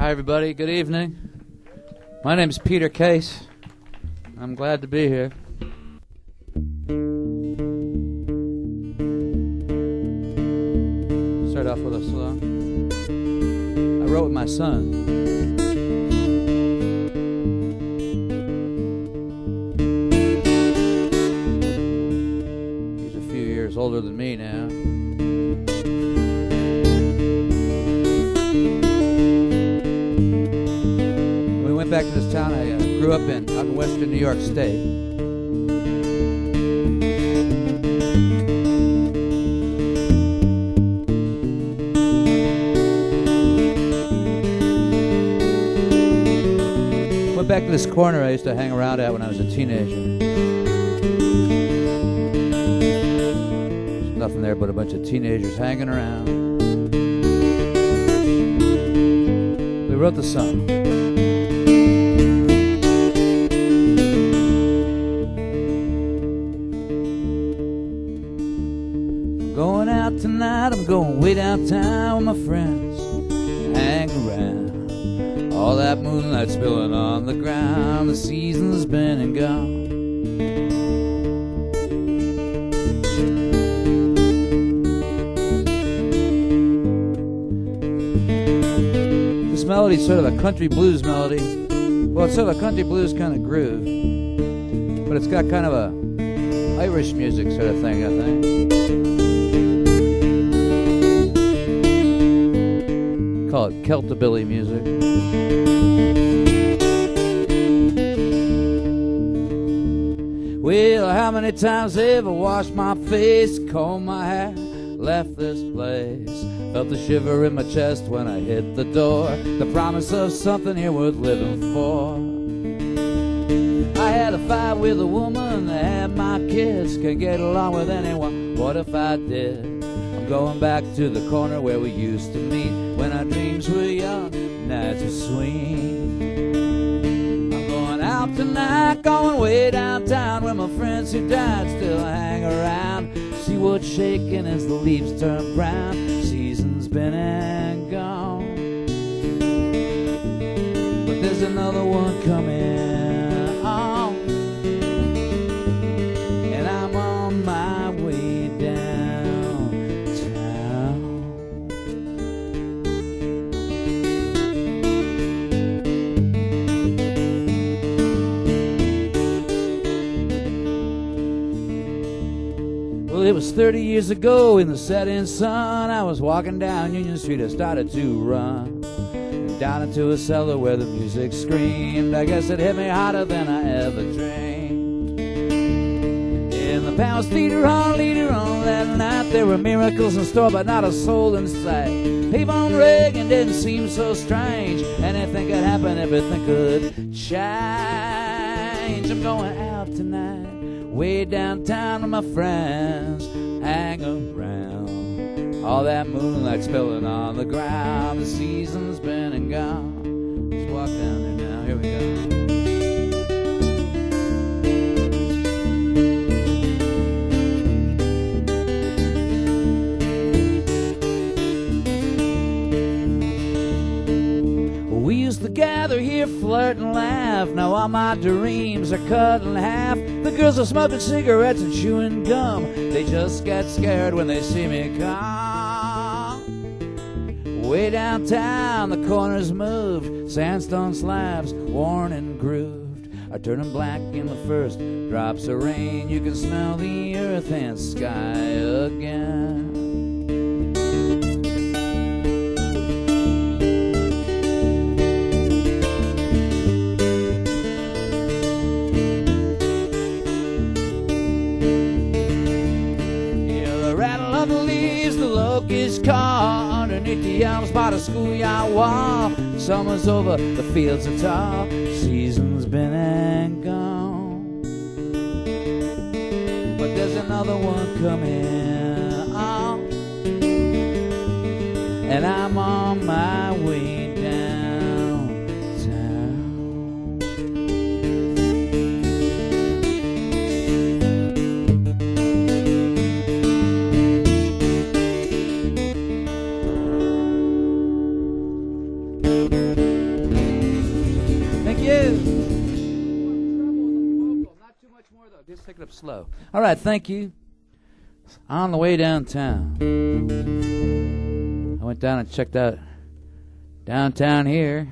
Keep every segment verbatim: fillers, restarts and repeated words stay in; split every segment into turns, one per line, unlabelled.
Hi, everybody. Good evening. My name is Peter Case. I'm glad to be here. Start off with a song I wrote with my son. He's a few years older than me now. Back to this town. I uh, grew up in out in western New York State. Went back to this corner I used to hang around at when I was a teenager. There's nothing there but a bunch of teenagers hanging around. We wrote the song. Going out tonight, I'm going way downtown with my friends. Hang around, all that moonlight spilling on the ground. The season's been and gone. This melody's sort of a country blues melody. Well, it's sort of a country blues kind of groove, but it's got kind of a Irish music sort of thing, I think. Call it Celtabilly music. Well, how many times have I washed my face, combed my hair, left this place? Felt the shiver in my chest when I hit the door. The promise of something here worth living for. I had a fight with a woman that had my kids. Can't get along with anyone. What if I did? I'm going back to the corner where we used to meet when our dreams were young, nights were sweet. I'm going out tonight, going way downtown where my friends who died still hang around. See what's shaking as the leaves turn brown. Season's been and gone, but there's another one coming on, and I'm on my way downtown. Well, it was thirty years ago in the setting sun. I was walking down Union Street, I started to run down into a cellar where the music screamed. I guess it hit me harder than I ever dreamed. In the Palace Theater Hall later on that night, there were miracles in store, but not a soul in sight. Pavon Reagan didn't seem so strange. Anything could happen, everything could change. I'm going out tonight, way downtown with my friends. Hang around, all that moonlight spilling on the ground. The season's been and gone. Let's walk down there now, here we go. We used to gather here, flirt and laugh. Now all my dreams are cut in half. The girls are smoking cigarettes and chewing gum. They just get scared when they see me come. Way downtown, the corners moved. Sandstone slabs, worn and grooved, are turning black in the first drops of rain. You can smell the earth and sky again. Locust car underneath the elms by the schoolyard wall. Summer's over, the fields are tall. Season's been and gone, but there's another one coming on, and I'm on my way downtown. you. Not too much more, though. Just take it up slow. All right, thank you. On the way downtown, I went down and checked out downtown here.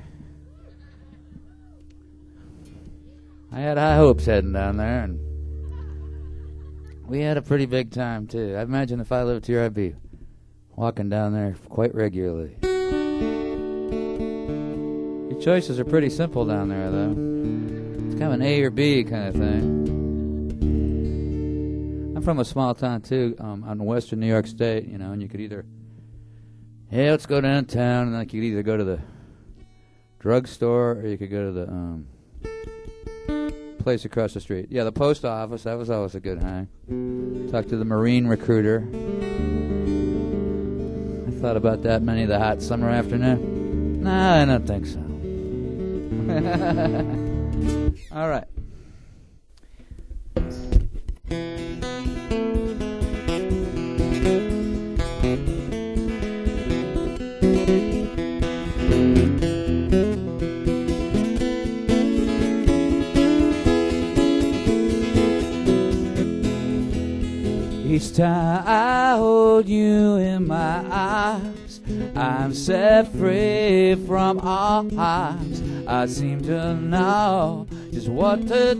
I had high hopes heading down there, and we had a pretty big time, too. I imagine if I lived here, I'd be walking down there quite regularly. Your choices are pretty simple down there, though. It's kind of an A or B kind of thing. I'm from a small town, too, um, on western New York State, you know, and you could either, hey, let's go downtown, and like you could either go to the drugstore or you could go to the um, place across the street. Yeah, the post office, that was always a good hang. Talk to the Marine recruiter. I thought about that many of the hot summer afternoon. Nah, I don't think so. All right. Each time I hold you in my arms, I'm set free from all harms. I seem to know just what to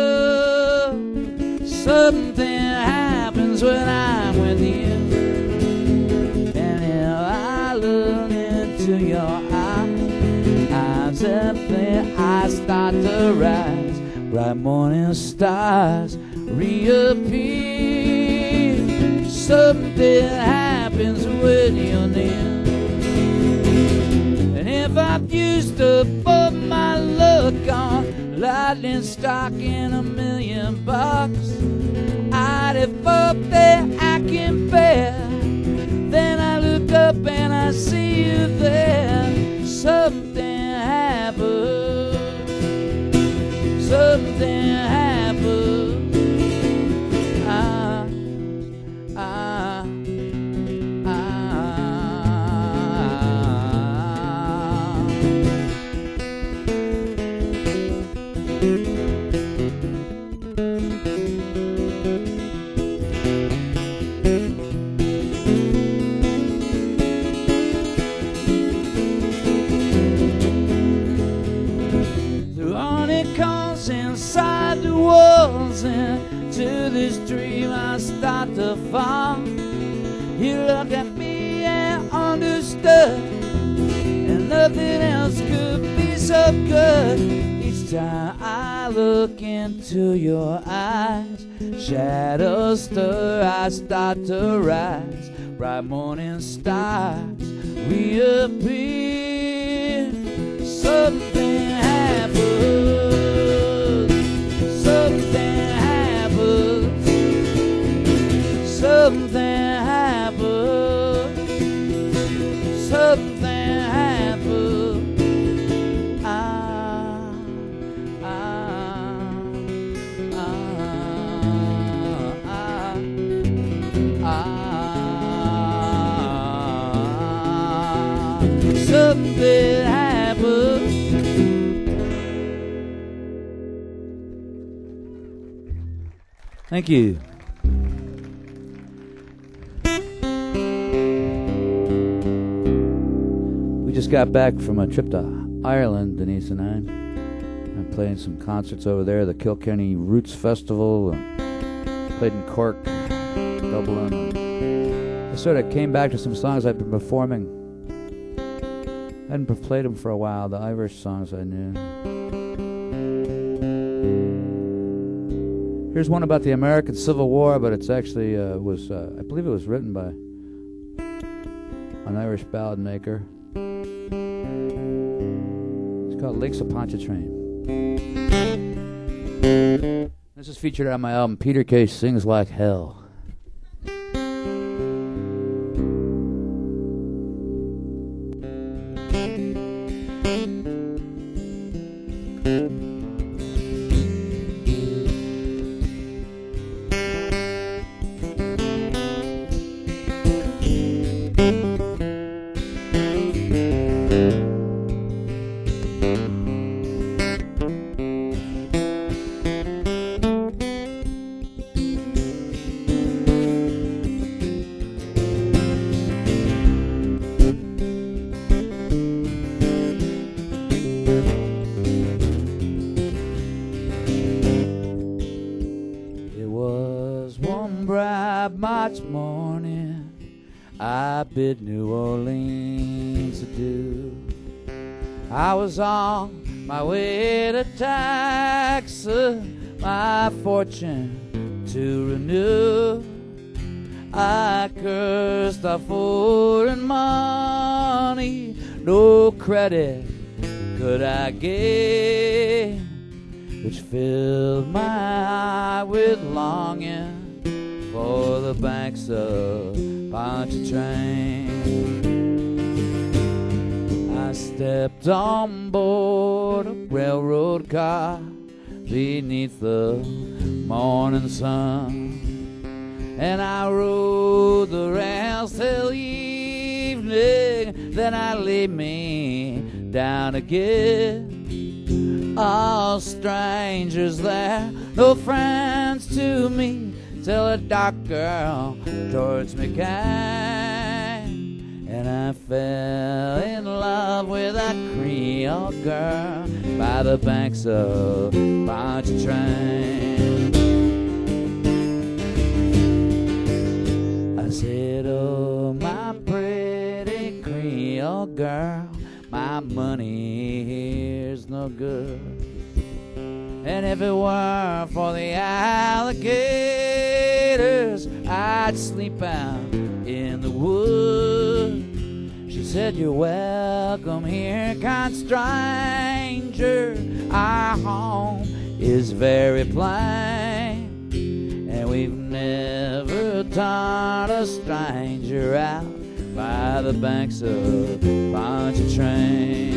do. Something happens when I'm with you. And if I look into your eyes, I'm set free, I start to rise. Bright morning stars reappear. Something happens when you're near. And if I've used up all my luck on lightning stock in a million bucks, I'd have hoped that I can bear. Then I look up and I see you there. Something happened. Something happened. Inside the walls and to this dream I start to fall. You look at me and understood, and nothing else could be so good. Each time I look into your eyes, shadows stir, I start to rise. Bright morning stars reappear. Something happens. Something happens. Something happens. Something happens. Ah, ah, ah, ah, ah. Something happens. Thank you. We just got back from a trip to Ireland, Denise and I. I'm playing some concerts over there, the Kilkenny Roots Festival. Uh, played in Cork, Dublin. I sort of came back to some songs I've been performing. I hadn't played them for a while, the Irish songs I knew. Here's one about the American Civil War, but it's actually uh, was uh, I believe it was written by an Irish ballad maker. It's called Lakes of Pontchartrain. This is featured on my album Peter Kay Sings Like Hell. bid New Orleans adieu. I was on my way to Texas, my fortune to renew. I cursed the foreign money, no credit could I gain, which filled my heart with longing for the banks of Pontchartrain. I stepped on board a railroad car beneath the morning sun, and I rode the rails till evening, then I laid me down again. All strangers there, no friends to me, till a dark girl towards me came, and I fell in love with a Creole girl by the banks of Pontchartrain. I said, oh, my pretty Creole girl, my money here's no good, and if it weren't for the alligators, I'd sleep out in the woods. She said, you're welcome here, kind stranger. Our home is very plain, and we've never turned a stranger out by the banks of Pontchartrain.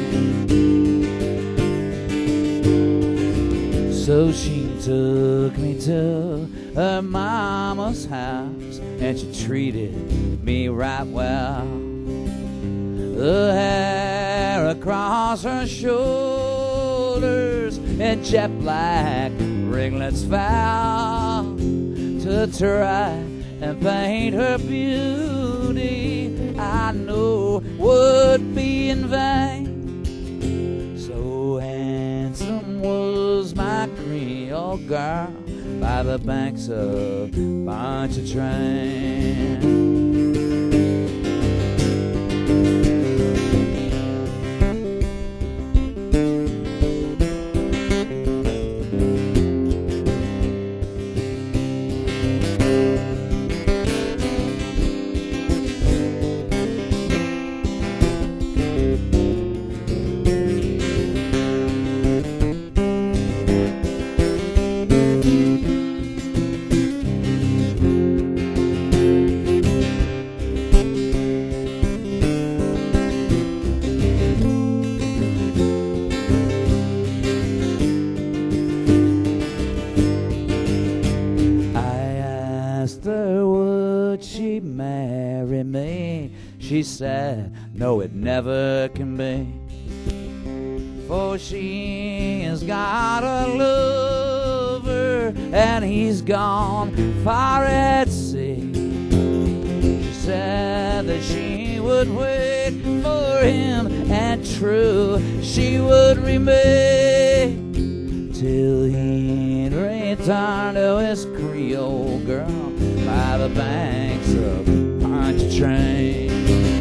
So she took me to her mama's house, and she treated me right well. The hair across her shoulders and jet black ringlets fell to try and paint her beauty, I know would be in vain. So handsome was my Creole girl by the banks of Pontchartrain. She said, no, it never can be, for she has got a lover and he's gone far at sea. She said that she would wait for him, and true she would remain till he'd return to his Creole girl by the banks of Pontchartrain.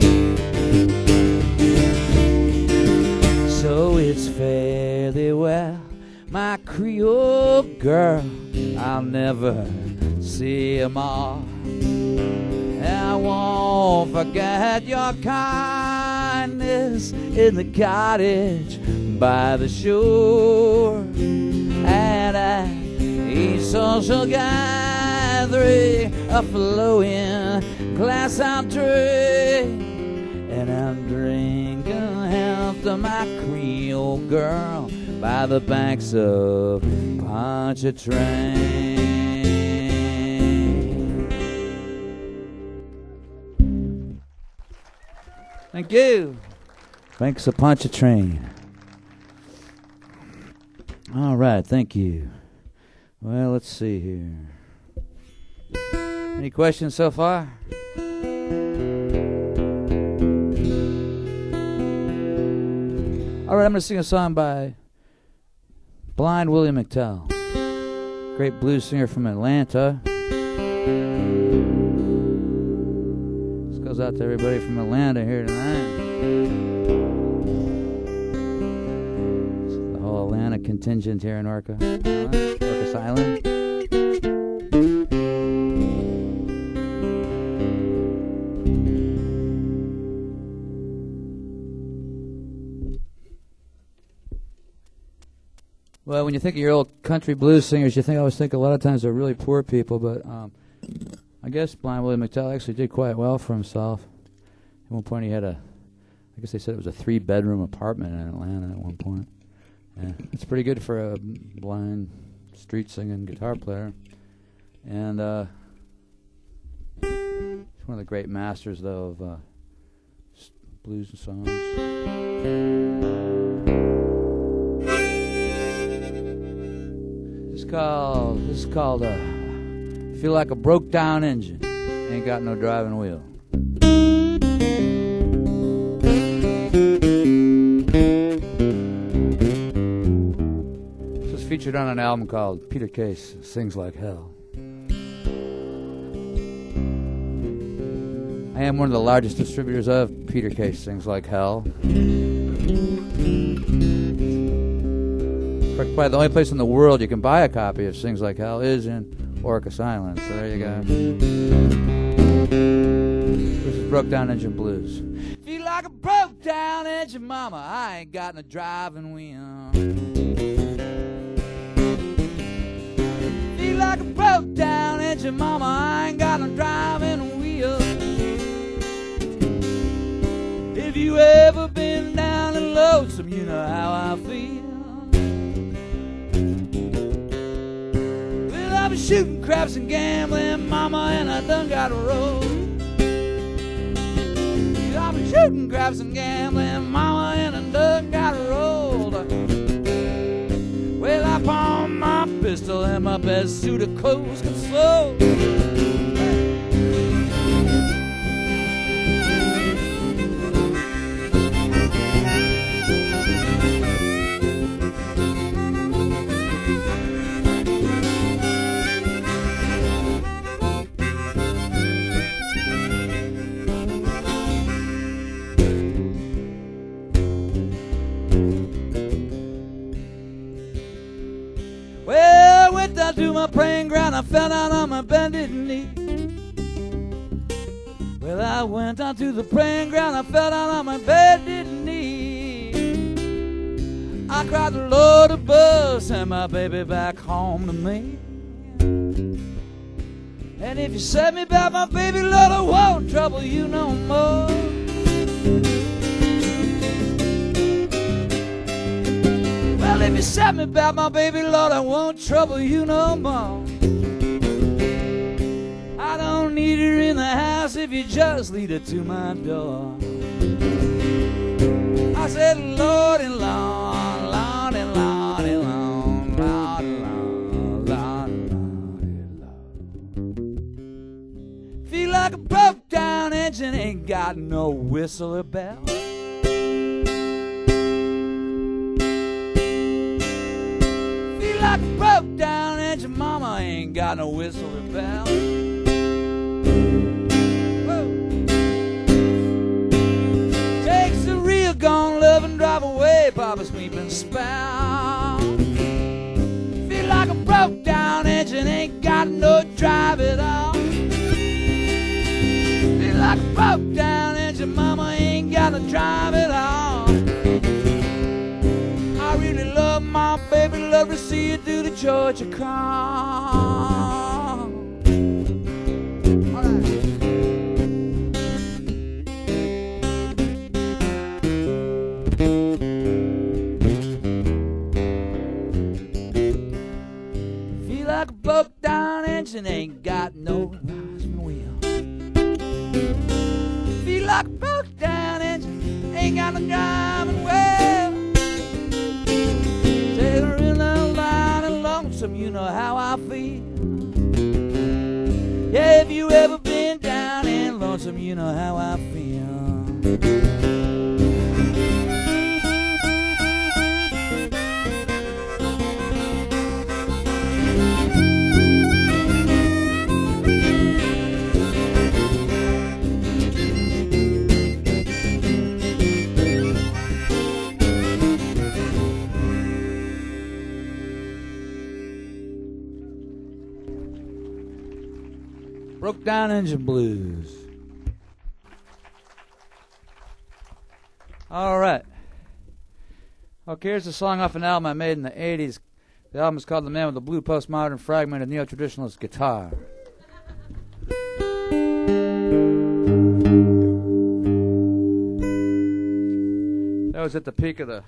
So it's fare thee well, my Creole girl, I'll never see you more. I won't forget your kindness in the cottage by the shore, and at each social gathering a flowing glass I'll drink, and I'm drinking health to my Creole girl by the banks of Pontchartrain. Thank you. Banks of Pontchartrain. All right, thank you. Well, let's see here. Any questions so far? All right, I'm going to sing a song by Blind Willie McTell, great blues singer from Atlanta. This goes goes out to everybody from Atlanta here tonight. The whole Atlanta contingent here in Orca, Orcas Island. Well, when you think of your old country blues singers, you think I always think a lot of times they're really poor people, but um, I guess Blind Willie McTell actually did quite well for himself. At one point he had a, I guess they said it was a three-bedroom apartment in Atlanta at one point. Yeah, it's pretty good for a blind street-singing guitar player. And uh, he's one of the great masters, though, of uh, blues and songs. This is called, this is called uh, Feel Like a Broke Down Engine, Ain't Got No Driving Wheel. This was featured on an album called Peter Case Sings Like Hell. I am one of the largest distributors of Peter Case Sings Like Hell. Probably the only place in the world you can buy a copy of Sings Like Hell is in Orcas Island. So there you go. This is Broke Down Engine Blues. Feel like a broke down engine, mama. I ain't got no driving wheel. Feel like a broke down engine, mama. I ain't got no driving wheel. If you ever been down and lonesome, you know how I feel. Well, I've been shooting craps and gambling, mama, and I done got a roll. Well, I've been shooting craps and gambling, mama, and I done got a roll. Well, I pawned my pistol and my best suit of clothes console. To my praying ground, I fell down on my bended knee. Well, I went down to the praying ground, I fell down on my bended knee. I cried the Lord above, send my baby back home to me. And if you set me back, my baby, Lord, I won't trouble you no more. Well, if you set me back, my baby, Lord, I won't trouble you no more. I don't need her in the house if you just lead her to my door. I said, Lord and Lord, Lord and Lord and Lord, Lord and Lord, Lord and Lord. Feel like a broke down engine, ain't got no whistle or bell. Like a broke down engine, mama, ain't got no whistle or bell. Whoa. Takes a real gone love and drive away Papa's sleeping spell. Feel like a broke down engine, ain't got no drive at all. Feel like a broke down engine, mama, ain't got no drive at all. I really love my baby, love to see you do the Georgia crawl. All right. Feel like a broke down engine, ain't got no rising wheel. Feel like a broke down engine, ain't got no driving wheel. You know how I feel. Yeah, if you ever been down and lonesome, you know how I feel. Broke Down Engine Blues. All right. Okay, here's a song off an album I made in the eighties. The album is called The Man with the Blue Postmodern Fragment of Neo-Traditionalist Guitar. That was at the peak of the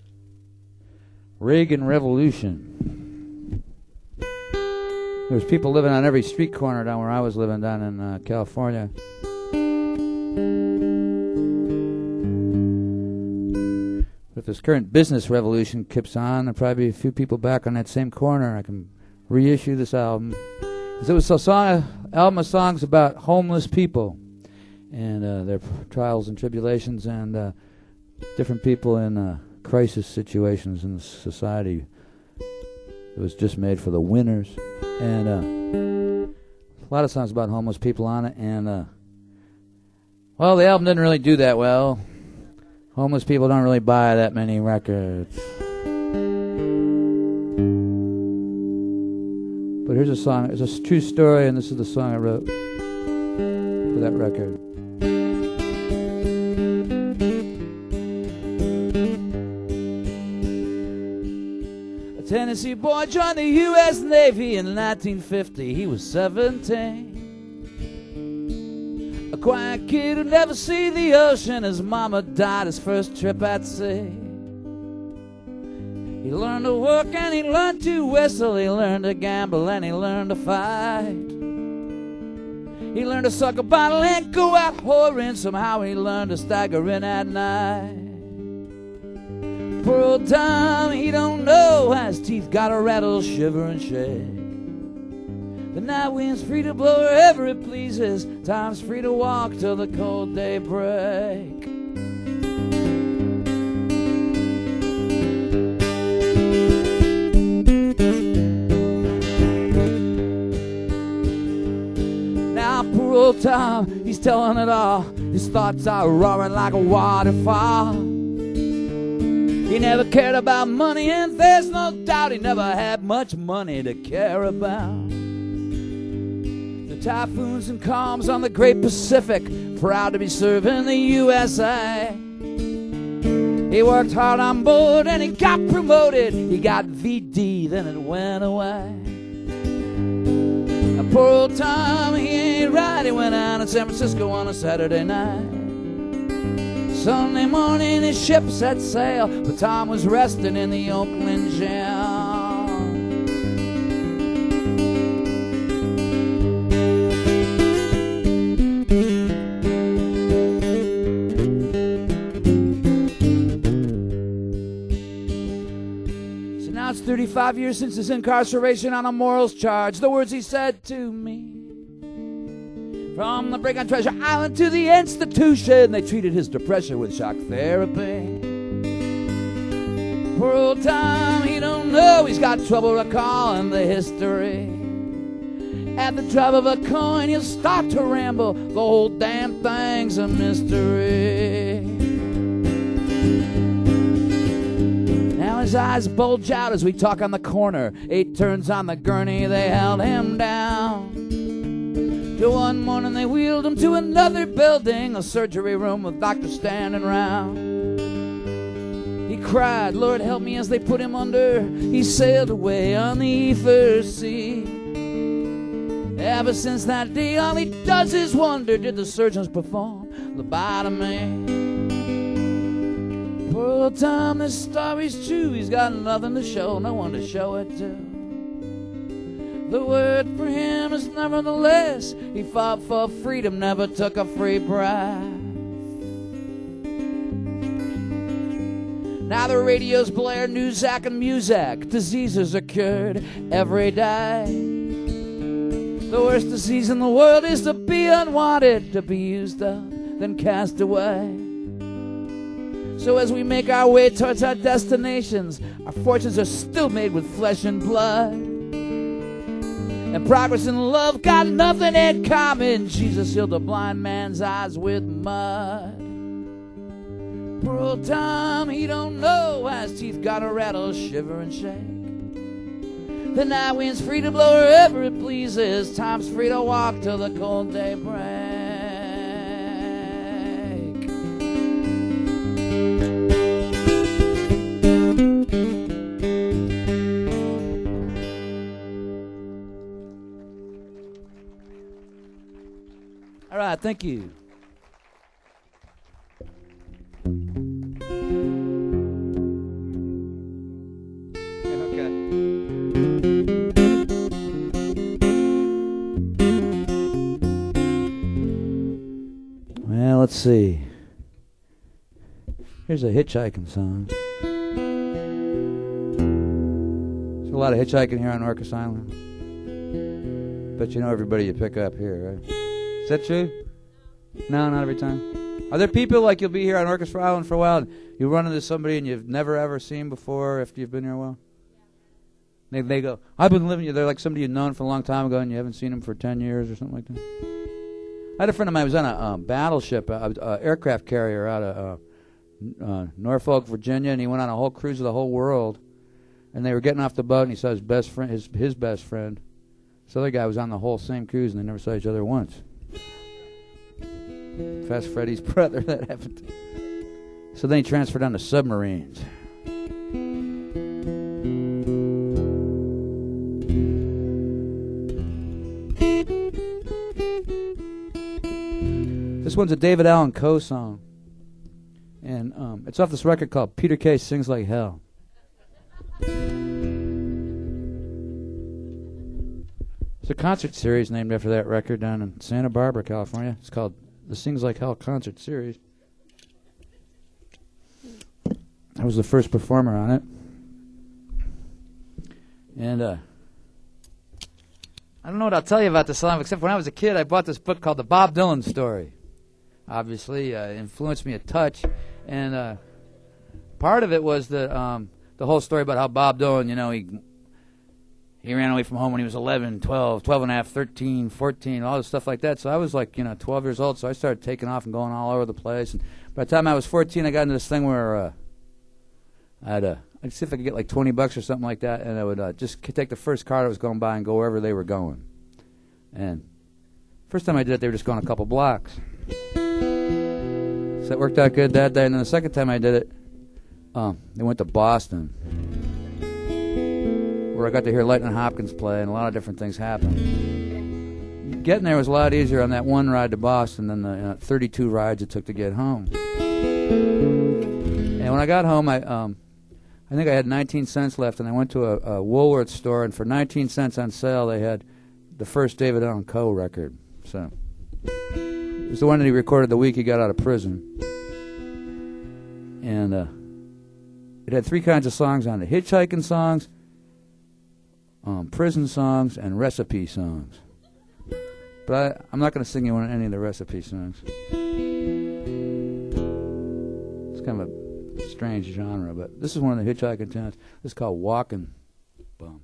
Reagan Revolution. There was people living on every street corner down where I was living down in uh, California. If this current business revolution keeps on, there'll probably be a few people back on that same corner. I can reissue this album. Because it was a song, album of songs about homeless people and uh, their trials and tribulations and uh, different people in uh, crisis situations in society. It was just made for the winners. And uh, a lot of songs about homeless people on it. And, uh, well, the album didn't really do that well. Homeless people don't really buy that many records. But here's a song. It's a true story, and this is the song I wrote for that record. A Tennessee boy joined the U S Navy in nineteen fifty. He was seventeen. A quiet kid who'd never see the ocean. His mama died his first trip at sea. He learned to work and he learned to whistle. He learned to gamble and he learned to fight. He learned to suck a bottle and go out whoring. Somehow he learned to stagger in at night. Poor old Tom, he don't know how his teeth gotta rattle, shiver and shake. The night wind's free to blow wherever it pleases. Time's free to walk till the cold day break. Now poor old Tom, he's telling it all. His thoughts are roaring like a waterfall. He never cared about money, and there's no doubt he never had much money to care about. Typhoons and calms on the great Pacific, proud to be serving the U S A. He worked hard on board and he got promoted. He got V D, then it went away. Now poor old Tom, he ain't right. He went out in San Francisco on a Saturday night. Sunday morning his ship set sail, but Tom was resting in the Oakland jail. It's thirty-five years since his incarceration on a morals charge. The words he said to me: from the break on Treasure Island to the institution, they treated his depression with shock therapy. Poor old Tom, he don't know he's got trouble recalling the history. At the drop of a coin, he'll start to ramble. The whole damn thing's a mystery. Now his eyes bulge out as we talk on the corner. Eight turns on the gurney, they held him down. Till one morning they wheeled him to another building, a surgery room with doctors standing round. He cried, Lord help me, as they put him under. He sailed away on the first sea. Ever since that day, all he does is wonder, did the surgeons perform lobotomy? Poor old Tom, this story's true. He's got nothing to show, no one to show it to. The word for him is nevertheless. He fought for freedom, never took a free breath. Now the radios blare Newsack and Muzak. Diseases are cured every day. The worst disease in the world is to be unwanted, to be used up, then cast away. So as we make our way towards our destinations, our fortunes are still made with flesh and blood. And progress and love got nothing in common. Jesus healed a blind man's eyes with mud. Poor old Tom, he don't know how his teeth gotta rattle, shiver and shake. The night wind's free to blow wherever it pleases. Time's free to walk till the cold day breaks. All right, thank you. Okay. Well, let's see. Here's a hitchhiking song. There's a lot of hitchhiking here on Orcas Island. But you know everybody you pick up here, right? Is that true? No, not every time. Are there people like you'll be here on Orchestra Island for a while and you run into somebody and you've never ever seen before after you've been here a while? They, they go, I've been living here. They're like somebody you've known for a long time ago and you haven't seen them for ten years or something like that. I had a friend of mine who was on a um, battleship, an uh, aircraft carrier out of uh, uh, Norfolk, Virginia, and he went on a whole cruise of the whole world. And they were getting off the boat and he saw his best friend, his, his best friend. This other guy was on the whole same cruise and they never saw each other once. Fast Freddy's brother, that happened. So then he transferred on to submarines. This one's a David Allan Coe song. And um, it's off this record called Peter Kay Sings Like Hell. There's a concert series named after that record down in Santa Barbara, California. It's called the Sings Like Hell concert series. I was the first performer on it. And uh, I don't know what I'll tell you about this song, except when I was a kid, I bought this book called The Bob Dylan Story. Obviously, uh, influenced me a touch. And uh, part of it was the, um, the whole story about how Bob Dylan, you know, he... He ran away from home when he was eleven, twelve, twelve and a half, thirteen, fourteen, all this stuff like that. So I was like, you know, twelve years old, so I started taking off and going all over the place. And by the time I was fourteen, I got into this thing where uh, I'd, uh, I'd see if I could get like twenty bucks or something like that, and I would uh, just take the first car that was going by and go wherever they were going. And first time I did it, they were just going a couple blocks. So that worked out good that day. And then the second time I did it, um, they went to Boston, where I got to hear Lightning Hopkins play, and a lot of different things happened. Getting there was a lot easier on that one ride to Boston than the uh, thirty-two rides it took to get home. And when I got home, I um, I think I had nineteen cents left, and I went to a, a Woolworth store, and for nineteen cents on sale, they had the first David Allan Coe record. So it was the one that he recorded the week he got out of prison. And uh, it had three kinds of songs on it: hitchhiking songs, Um, prison songs, and recipe songs. But I, I'm not going to sing you any of the recipe songs. It's kind of a strange genre, but this is one of the hitchhiking tunes. This is called Walking Bum.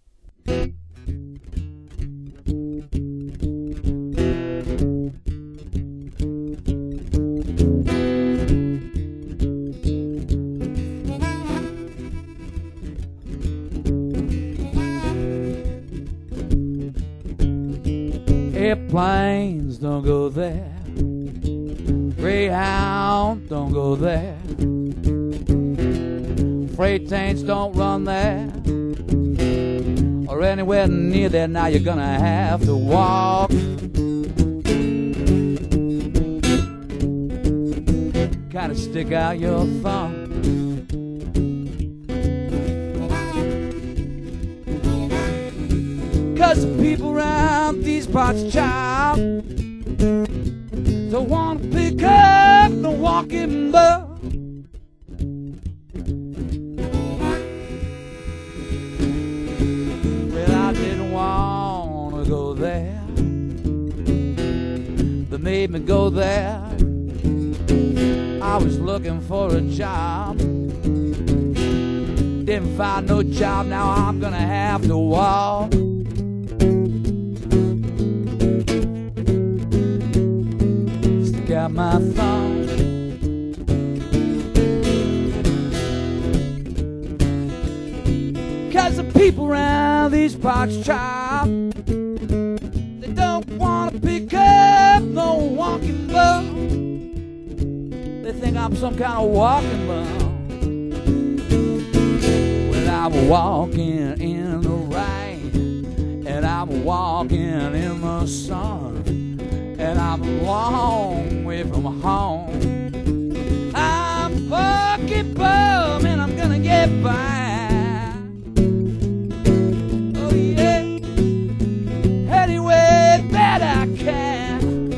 Airplanes don't go there. Greyhound don't go there. Freight trains don't run there, or anywhere near there. Now you're gonna have to walk. Kinda stick out your thumb. Cause the people around these parts, child, don't want to pick up the walking bum. Well, I didn't want to go there. They made me go there. I was looking for a job. Didn't find no job. Now I'm gonna have to walk. Got my thumb. Cause the people around these parts, child, they don't want to pick up no walking bum. They think I'm some kind of walking bum. Well, I'm walking in the rain, and I'm walking in the sun, and I'm a long way from home. I'm fucking bum, and I'm gonna get by. Oh yeah, any way that I can.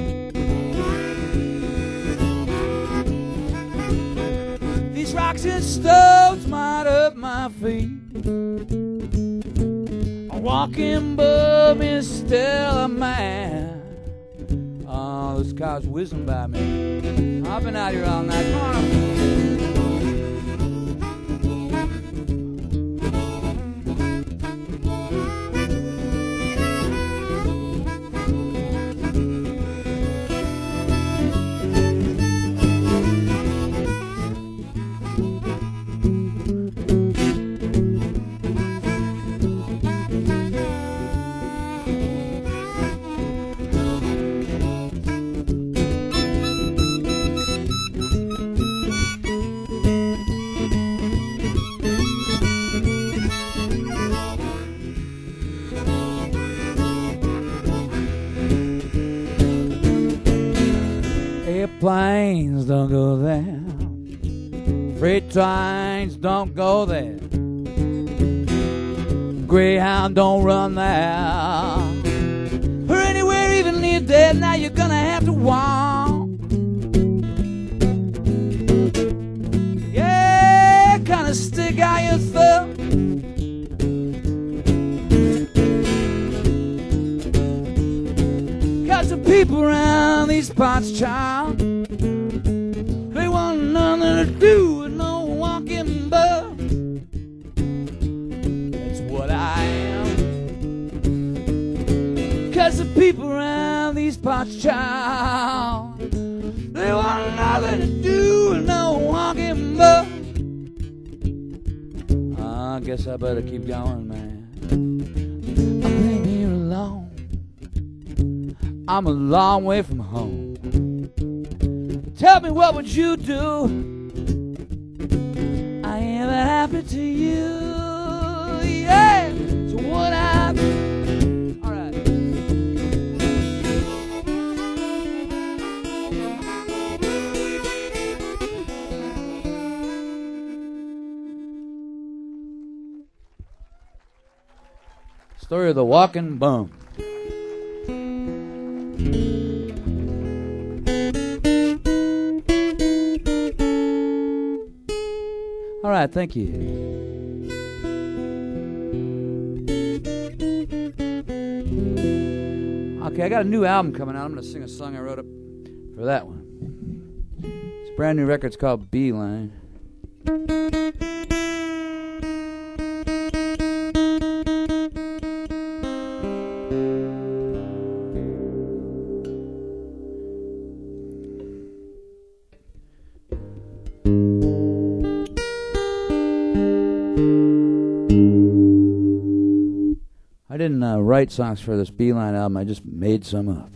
These rocks and stones might hurt my feet. A walking bum is still a man. Oh, this car's whizzing by me. I've been out here all night. Come on. Airplanes don't go there, freight trains don't go there, Greyhound don't run there, or anywhere even near there. Now you're gonna have to walk. Yeah, kinda stick out your thumb. Cause the people around these parts, child, they want nothing to do with no walking bum. That's what I am. Cause the people around these parts, child, they want nothing to do with no walking bum. I guess I better keep going, man. I've been here alone. I'm a long way from home. Tell me, what would you do? I ain't that happy to you. Yeah, so what I do? All right. Story of the walking bum. All right, thank you. Okay, I got a new album coming out. I'm going to sing a song I wrote up for that one. It's a brand new record. It's called Beeline. I didn't uh, write songs for this Beeline album. I just made some up.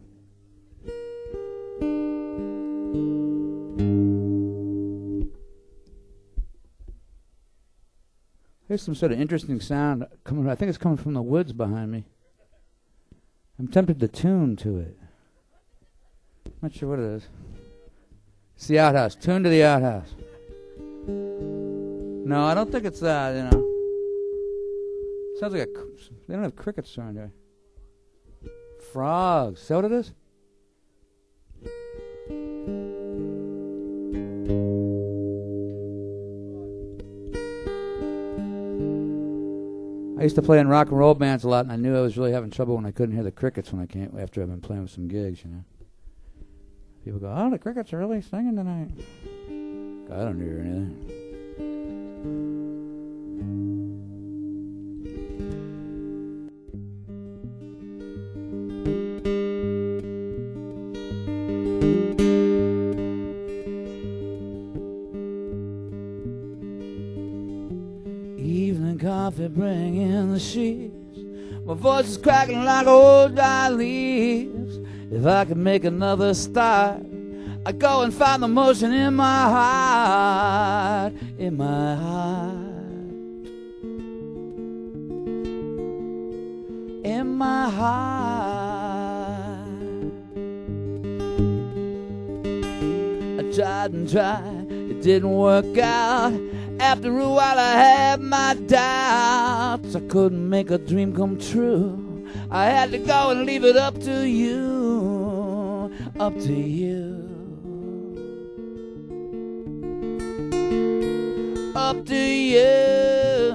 There's some sort of interesting sound coming. I think it's coming from the woods behind me. I'm tempted to tune to it. Not sure what it is. It's the outhouse. Tune to the outhouse. No, I don't think it's that, you know. Sounds like a... They don't have crickets around here. Frogs. Is that what it is? I used to play in rock and roll bands a lot, and I knew I was really having trouble when I couldn't hear the crickets when I came after I've been playing with some gigs, you know. People go, "Oh, the crickets are really singing tonight." I don't hear anything. coffee, bring in the sheets. My voice is cracking like old dry leaves. If I could make another start, I'd go and find the motion in my heart, in my heart, in my heart. I tried and tried, it didn't work out. After a while I had my doubts. I couldn't make a dream come true. I had to go and leave it up to you, up to you, up to you,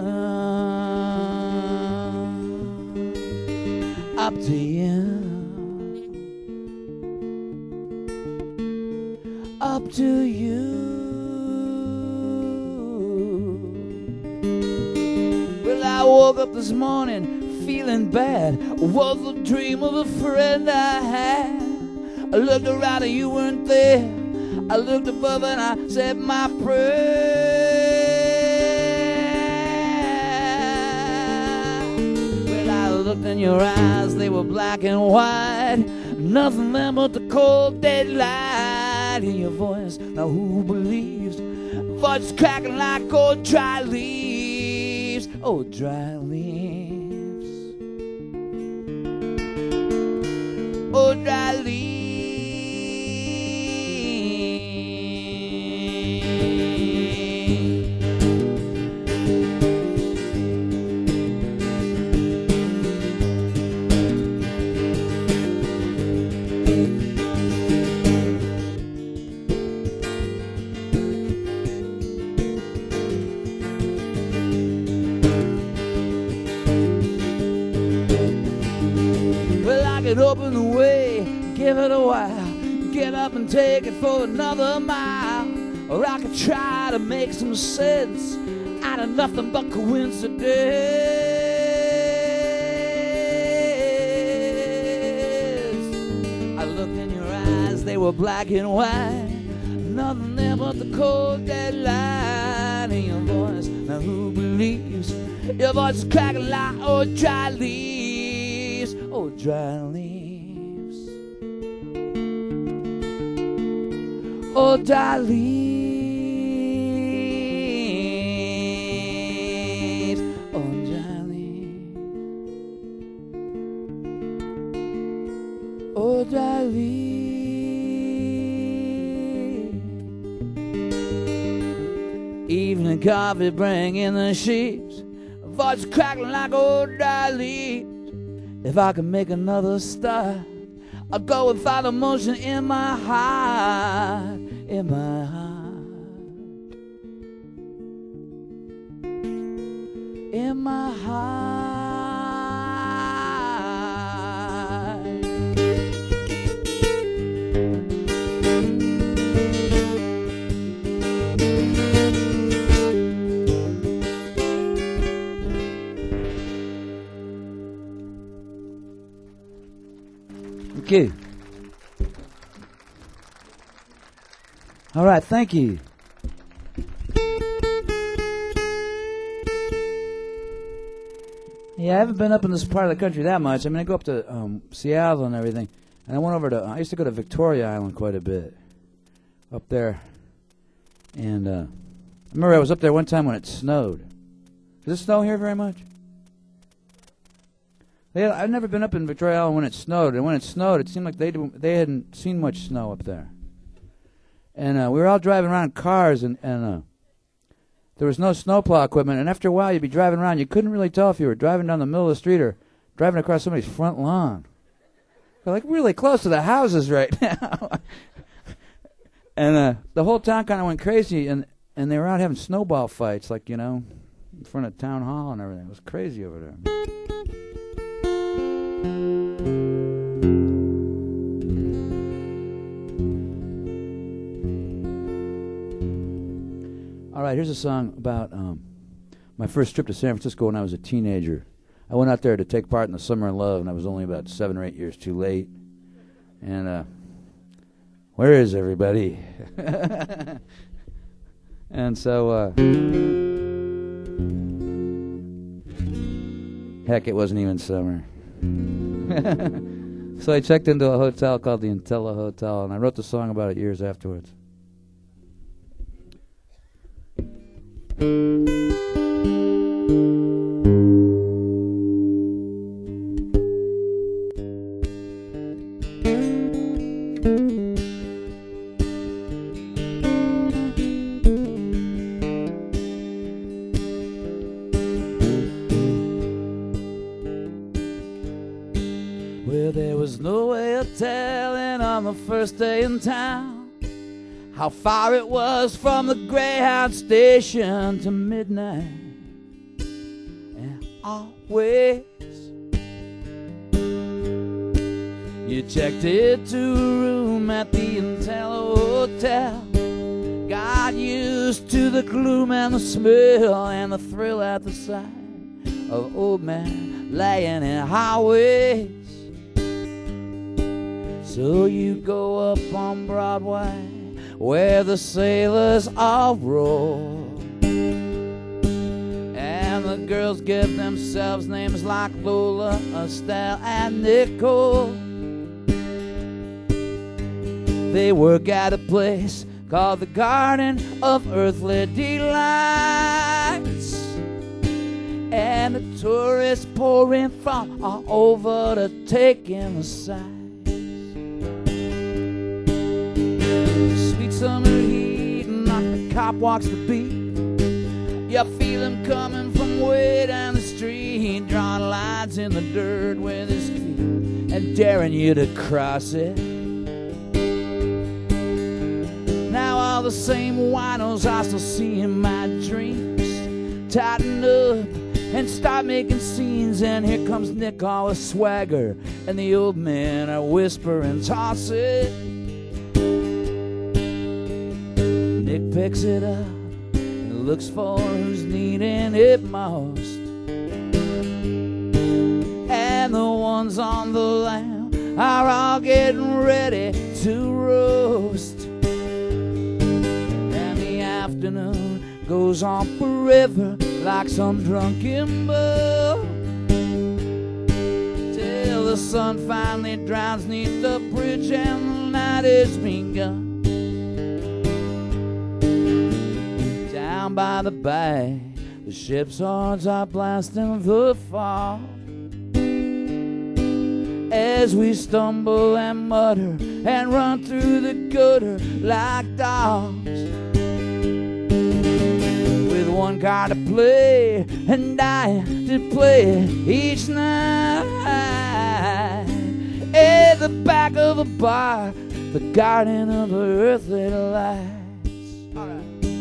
up to you, up to you. I woke up this morning feeling bad. Was a dream of a friend I had. I looked around and you weren't there. I looked above and I said my prayer. Well, I looked in your eyes, they were black and white. Nothing there but the cold dead light in your voice. Now who believes? Voice cracking like old dry leaves. Oh, dry leaves. Oh, dry leaves. Open the way, give it a while, get up and take it for another mile. Or I could try to make some sense out of nothing but coincidence. I looked in your eyes, they were black and white. Nothing there but the cold dead light in your voice. Now who believes? Your voice is cracking like old dry leaves. Oh, dry leaves. Oh, dry leaves. Oh, dry leaves. Oh, dry leaves. Evening coffee, bring in the sheets. Voice crackling like old dry leaves. If I could make another start, I'd go and find emotion in my heart, in my heart, in my heart. Okay. All right, thank you. Yeah, I haven't been up in this part of the country that much. I mean, I go up to um, Seattle and everything, and I went over to, I used to go to Victoria Island quite a bit, up there, and uh, I remember I was up there one time when it snowed. Does it snow here very much? They, I've never been up in Victoria Island when it snowed, and when it snowed, it seemed like they they hadn't seen much snow up there. And uh, we were all driving around in cars, and, and uh, there was no snowplow equipment. And after a while, you'd be driving around. You couldn't really tell if you were driving down the middle of the street or driving across somebody's front lawn. We're like really close to the houses right now. And uh, the whole town kind of went crazy, and, and they were out having snowball fights, like, you know, in front of town hall and everything. It was crazy over there. All right, here's a song about um, my first trip to San Francisco when I was a teenager. I went out there to take part in the Summer of Love, and I was only about seven or eight years too late. And uh, where is everybody? And so uh, Heck, it wasn't even summer. So I checked into a hotel called the Intella Hotel, and I wrote the song about it years afterwards. Well, there was no way of telling on the first day in town how far it was from the Greyhound station to midnight. And always you checked into a room at the Intella Hotel, got used to the gloom and the smell and the thrill at the sight of old men laying in highways. So you go up on Broadway where the sailors all roll, and the girls give themselves names like Lola, Estelle, and Nicole. They work at a place called the Garden of Earthly Delights, and the tourists pour in from all over to take in the sight. Sweet summer heat, and not the cop walks the beat. You feel him coming from way down the street, drawing lines in the dirt with his feet and daring you to cross it. Now all the same winos I still see in my dreams tighten up and start making scenes, and here comes Nick all with swagger, and the old men are whispering, toss it. Nick picks it up and looks for who's needing it most, and the ones on the lam are all getting ready to roast. And the afternoon goes on forever like some drunken bull, till the sun finally drowns neath the bridge and the night has begun. Down by the bay, the ship's horns are blasting the fall, as we stumble and mutter and run through the gutter like dogs, with one card to play and dying to play it each night. At the back of the bar, the Garden of Earthly Delights. All right.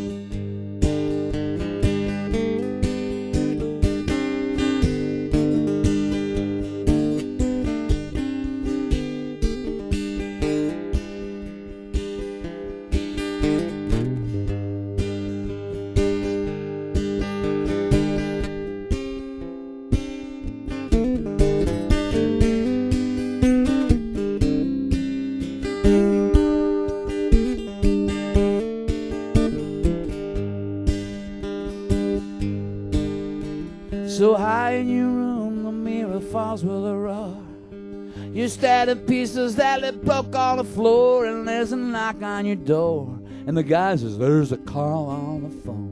So high in your room, the mirror falls with a roar. You stare at pieces that it broke on the floor, and there's a knock on your door, and the guy says, there's a call on the phone.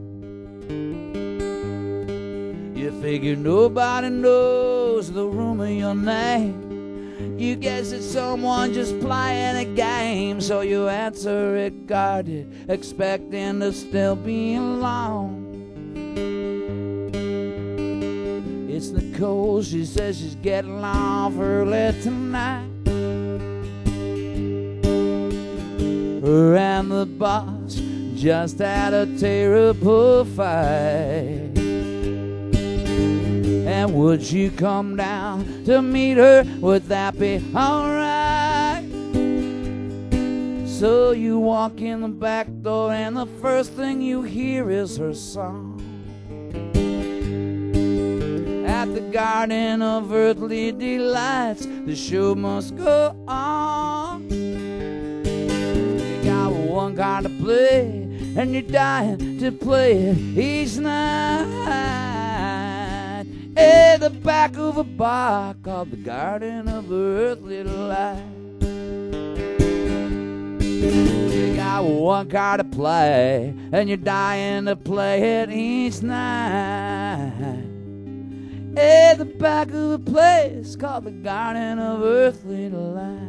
You figure nobody knows the room of your name. You guess it's someone just playing a game, so you answer it guarded, expecting to still be alone. It's Nicole, she says she's getting off early tonight. Her and the boss just had a terrible fight. And would you come down to meet her? Would that be alright? So you walk in the back door, and the first thing you hear is her song. At the Garden of Earthly Delights, the show must go on. You got one card to play, and you're dying to play it each night. At the back of a bar called the Garden of Earthly Light. You got one card to play, and you're dying to play it each night. At the back of a place called the Garden of Earthly Light.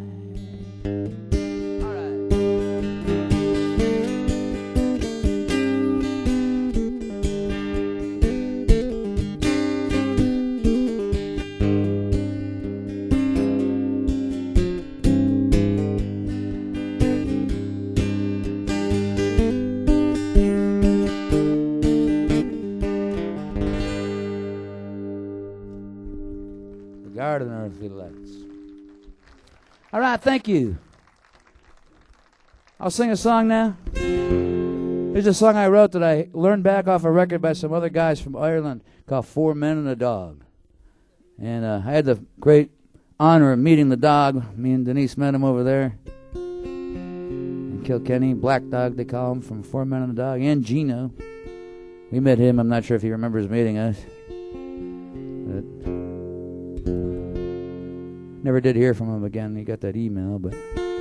Garden of Earthly Lights. All right, thank you. I'll sing a song now. Here's a song I wrote that I learned back off a record by some other guys from Ireland called Four Men and a Dog. And uh, I had the great honor of meeting the dog. Me and Denise met him over there in Kilkenny. Black Dog, they call him, from Four Men and a Dog. And Gino. We met him. I'm not sure if he remembers meeting us. But never did hear from him again. He got that email, but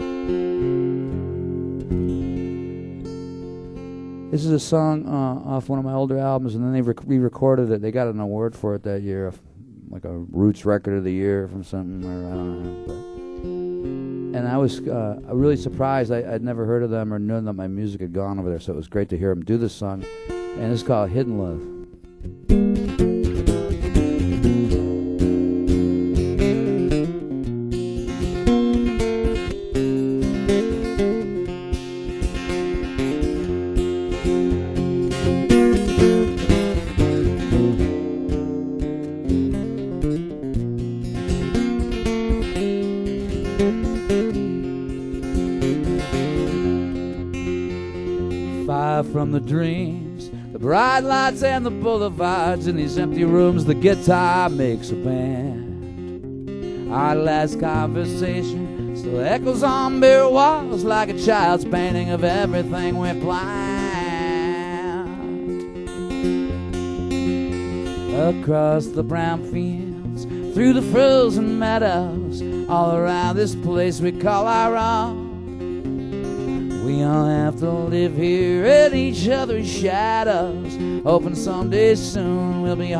this is a song uh, off one of my older albums, and then they rec- re-recorded it. They got an award for it that year, like a Roots Record of the Year from something, or I don't know. But, and I was uh, really surprised. I, I'd never heard of them or known that my music had gone over there, so it was great to hear them do this song. And it's called Hidden Love. From the dreams, the bright lights and the boulevards, in these empty rooms the guitar makes a band. Our last conversation still echoes on bare walls like a child's painting of everything we planned. Across the brown fields, through the frozen meadows, all around this place we call our own. We all have to live here in each other's shadows, hoping someday soon we'll be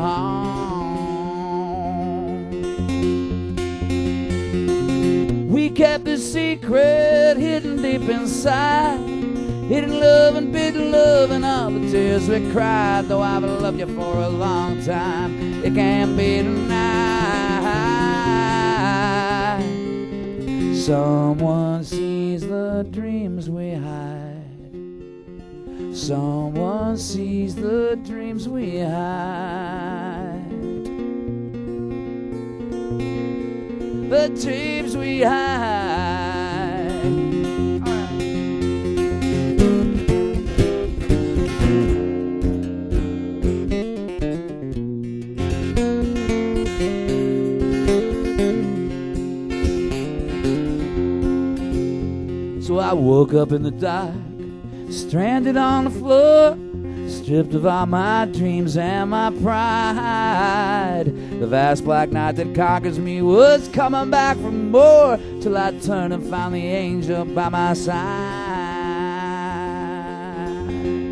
home. We kept this secret hidden deep inside, hidden love and bidden love and all the tears we cried. Though I've loved you for a long time, it can't be denied. Someone sees the dreams we hide. Someone sees the dreams we hide. The dreams we hide. All right. So I woke up in the dark, stranded on the floor, stripped of all my dreams and my pride. The vast black night that conquers me was coming back for more, till I turned and found the angel by my side.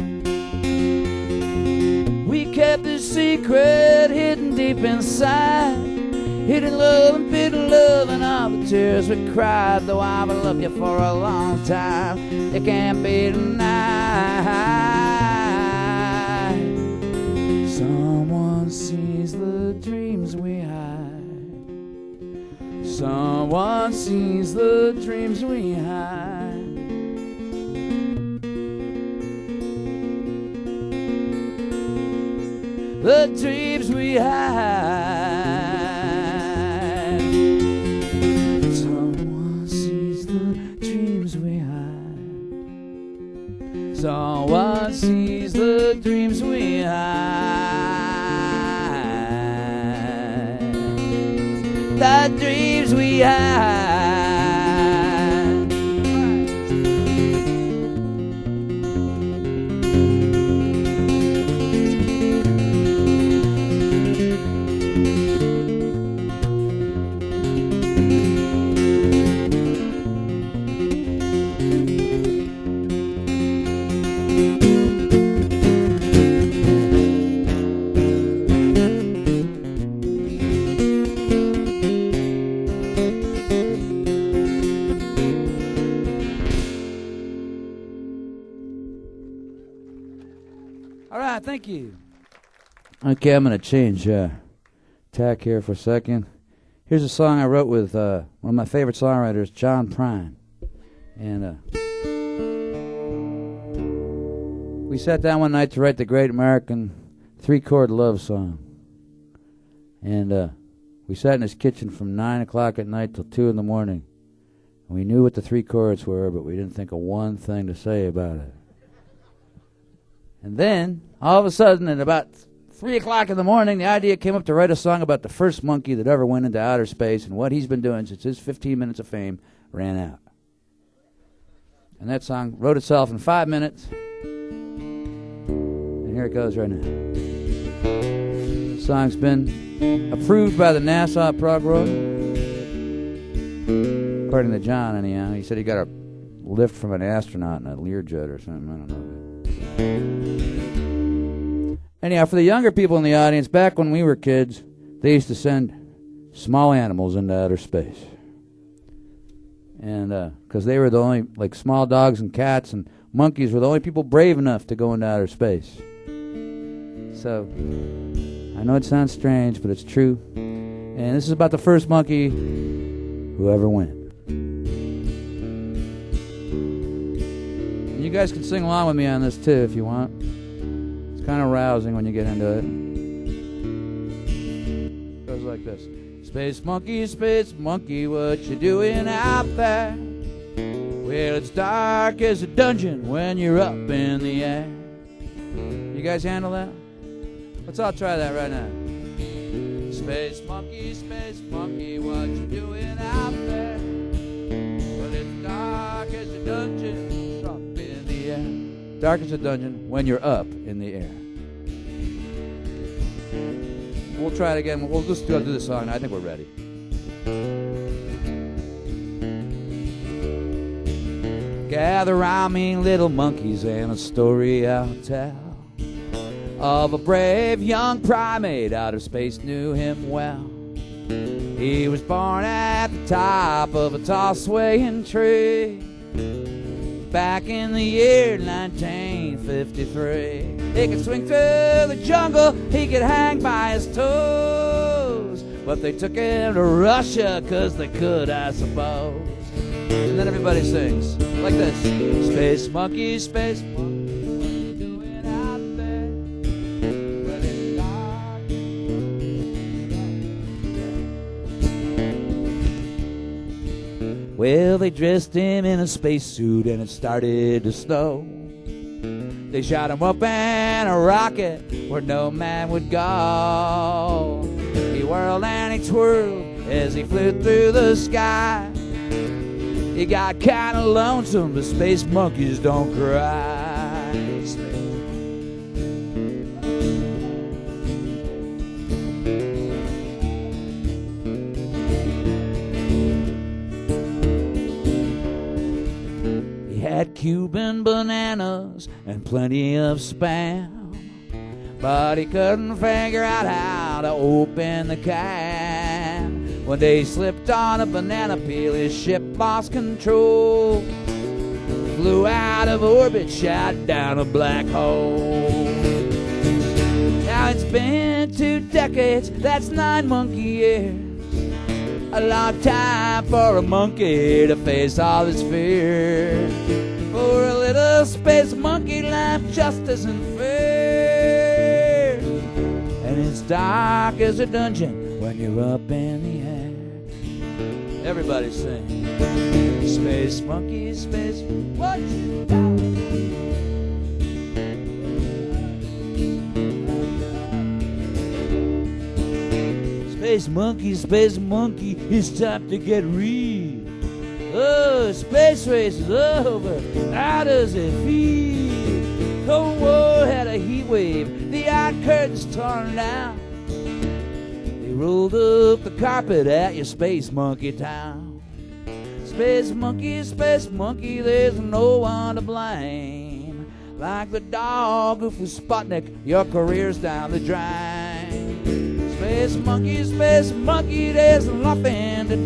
We kept this secret hidden deep inside, hidden love and bidden love and all the tears we cried. Though I've loved you for a long time, it can't be denied. Someone sees the dreams we hide. Someone sees the dreams we hide. The dreams we hide. Someone sees the dreams we hide. The dreams we hide. thank you. Okay, I'm going to change uh, tack here for a second. Here's a song I wrote with uh, one of my favorite songwriters, John Prine. And uh, we sat down one night to write the great American three-chord love song. And uh, we sat in his kitchen from nine o'clock at night till two in the morning. And we knew what the three chords were, but we didn't think of one thing to say about it. And then, all of a sudden, at about three o'clock in the morning, the idea came up to write a song about the first monkey that ever went into outer space and what he's been doing since his fifteen minutes of fame ran out. And that song wrote itself in five minutes. And here it goes right now. The song's been approved by the NASA program. According to John, anyhow. He said he got a lift from an astronaut in a Learjet or something. I don't know. Anyhow, for the younger people in the audience, back when we were kids, they used to send small animals into outer space. And because uh, they were the only, like small dogs and cats and monkeys were the only people brave enough to go into outer space. So, I know it sounds strange, but it's true. And this is about the first monkey who ever went. And you guys can sing along with me on this too if you want. It's kind of rousing when you get into it. It goes like this. Space monkey, space monkey, what you doing out there? Well, it's dark as a dungeon when you're up in the air. You guys handle that? Let's all try that right now. Space monkey, space monkey, what you doing out there? Well, it's dark as a dungeon up in the air. Dark as a dungeon when you're up in the air. We'll try it again. We'll just go do the song. I think we're ready. Gather round me, little monkeys, and a story I'll tell of a brave young primate out of space knew him well. He was born at the top of a tall swaying tree back in the year nineteen fifty-three. He could swing through the jungle, he could hang by his toes, but they took him to Russia 'cause they could, I suppose. And then everybody sings like this. Space monkey, space monkey, what you doing out there? Well, it's dark. Well, they dressed him in a spacesuit and it started to snow. They shot him up in a rocket where no man would go. He whirled and he twirled as he flew through the sky. He got kind of lonesome, but space monkeys don't cry. He had Cuban bananas and plenty of Spam, but he couldn't figure out how to open the can. One day he slipped on a banana peel, his ship lost control, flew out of orbit, shot down a black hole. Now it's been two decades, that's nine monkey years, a long time for a monkey to face all his fears. For a little space monkey, life just isn't fair, and it's dark as a dungeon when you're up in the air. Everybody sing. Space monkey, space, what you got? Space monkey, space monkey, it's time to get real. Oh, space race is over. How does it feel? Cold War had a heat wave, the iron curtains torn down. Rolled up the carpet at your space monkey town. Space monkey, space monkey, there's no one to blame. Like the dog who flew Sputnik, your career's down the drain. Space monkey, space monkey, there's nothing to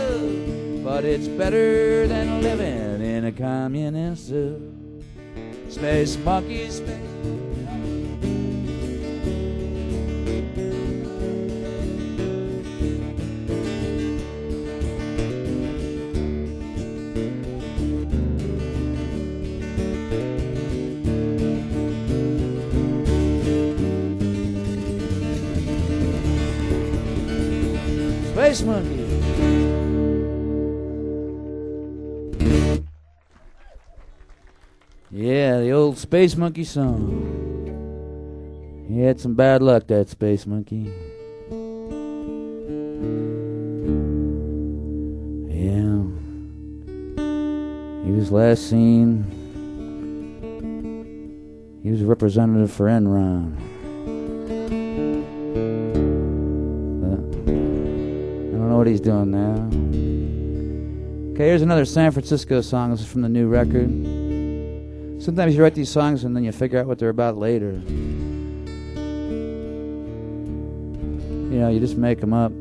do, but it's better than living in a communist zoo. Space monkey, space. Space monkey. Yeah, the old Space Monkey song. He had some bad luck, that Space Monkey. Yeah. He was last seen. He was a representative for Enron. But I don't know what he's doing now. Okay, here's another San Francisco song. This is from the new record. Sometimes you write these songs and then you figure out what they're about later. You know, you just make them up.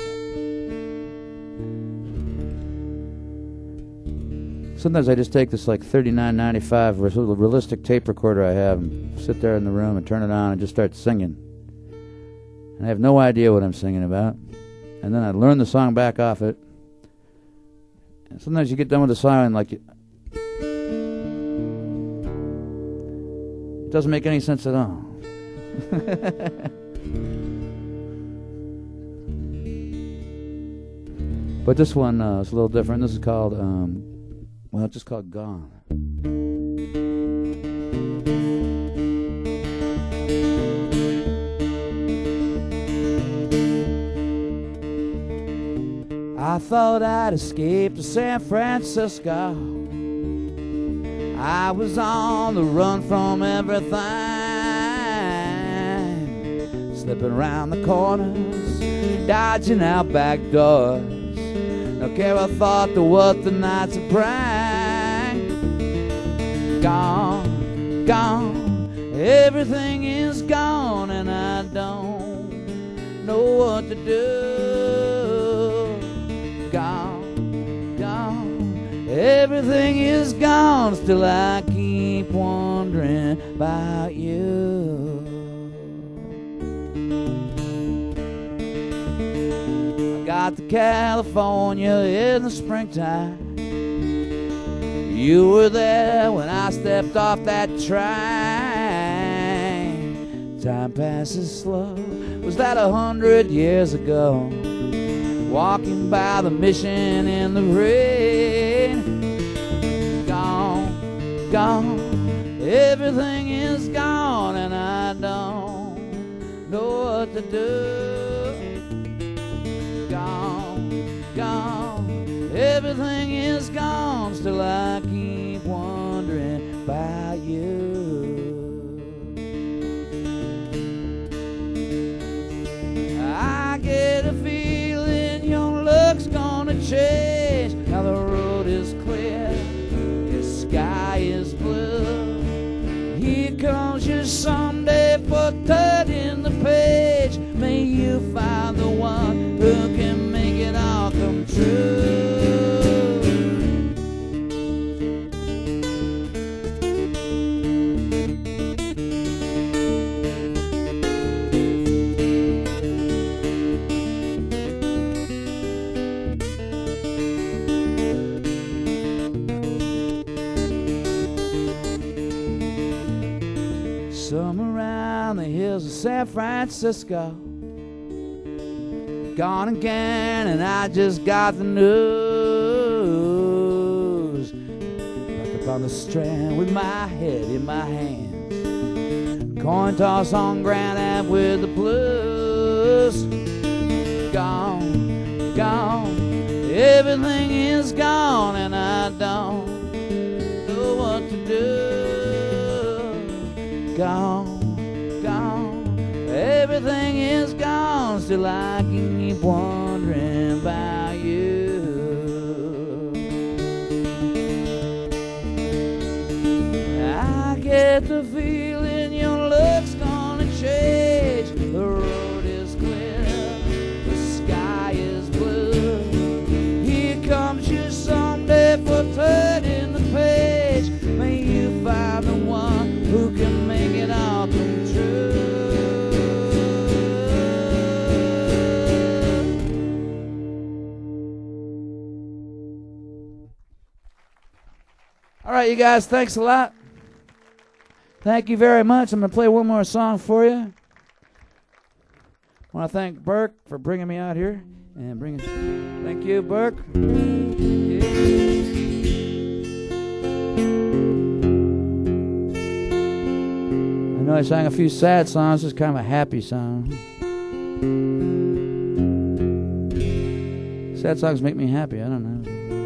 Sometimes I just take this like thirty-nine ninety-five realistic tape recorder I have and sit there in the room and turn it on and just start singing. And I have no idea what I'm singing about. And then I learn the song back off it. And sometimes you get done with the song and like... It doesn't make any sense at all. But this one uh, is a little different. This is called, um, well, it's just called Gone. I thought I'd escape to San Francisco. I was on the run from everything, slipping around the corners, dodging out back doors. No care I thought to what the nights would bring. Gone, gone, everything is gone, and I don't know what to do. Gone, gone, everything is gone, still I keep wondering about you. I got to California in the springtime. You were there when I stepped off that train. Time passes slow. Was that a hundred years ago? Walking by the mission in the rain. Gone, gone, everything is gone, and I don't know what to do. Gone, gone, everything is gone, still I keep wondering about you. I get a feeling your look's gonna change. Now the road is clear, your sky is blue. Here comes your someday for turning the page. May you find the one who can make it all come true. Somewhere around the hills of San Francisco, gone again, and I just got the news. Back up on the strand with my head in my hands, coin toss on Grand Ave with the blues. Gone, gone, everything is gone, and I don't know what to do. Gone, gone, everything is gone, still I keep wondering about you. I get the feeling your look's gonna change. The road is clear, the sky is blue. Here comes you someday for turning the page. May you find the one right, you guys, thanks a lot. Thank you very much. I'm going to play one more song for you. I want to thank Burke for bringing me out here. And bringing. Thank you, Burke. Yeah. I know I sang a few sad songs. This is kind of a happy song. Sad songs make me happy. I don't know.